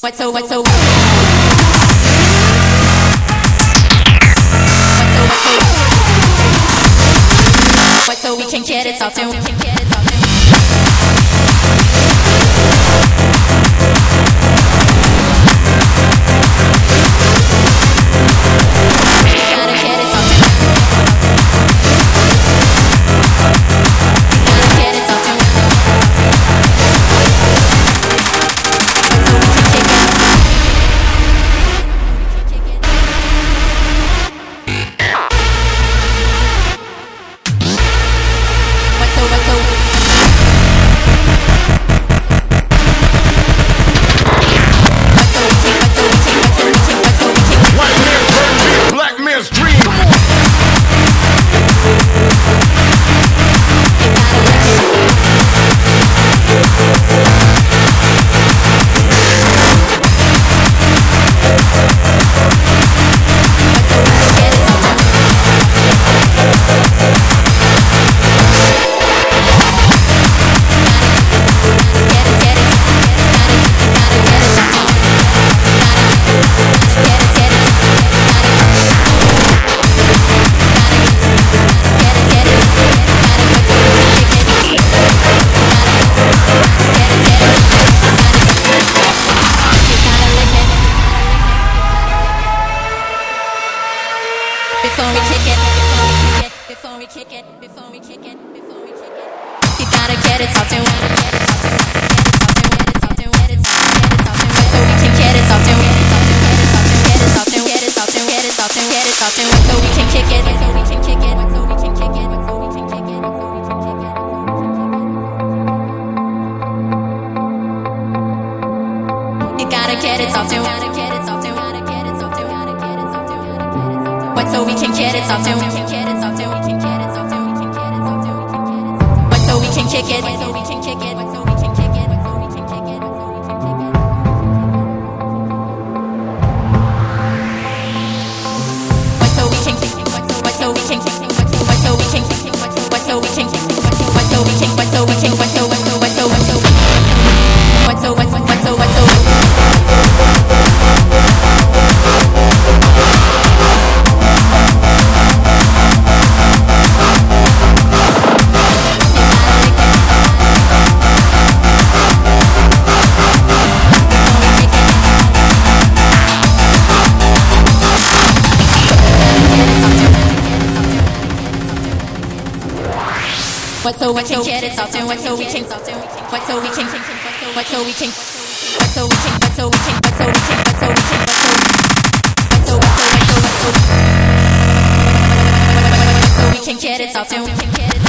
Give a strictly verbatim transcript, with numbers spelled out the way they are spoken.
What so what so what so we can get it soft and we can get it soft and before we kick it, before we kick it, before we kick it, before we kick it, you gotta get it soft and wet it, get it soft and wet it, so we can get it soft and wet it, get it soft and get it soft and get it soft and get it soft and wet, so we can kick it, so we can kick it, so we can kick it, so we can kick it, so we can kick it. You gotta get it soft and wet it, get it soft and wet it, get it soft and wet it, get it soft and wet it. What so we can get it soft and we can get it soft and we can get it soft and we can get it soft and we can get it soft. What so we can kick it, what so we can kick it, what so we can kick it, what so we can kick it, what so we can kick it. What so we can kick it, what so what so we can kick it, what so what so we can kick it, what so what so we can kick it, what so what so we can what so we can what so what so what so what so what so what so what so what so. What so we can get it soft and what so we can soft and what so we can what so we can what so we can what so we can what so we can what so we can what so what so what so what so what so we can get it soft and we can get it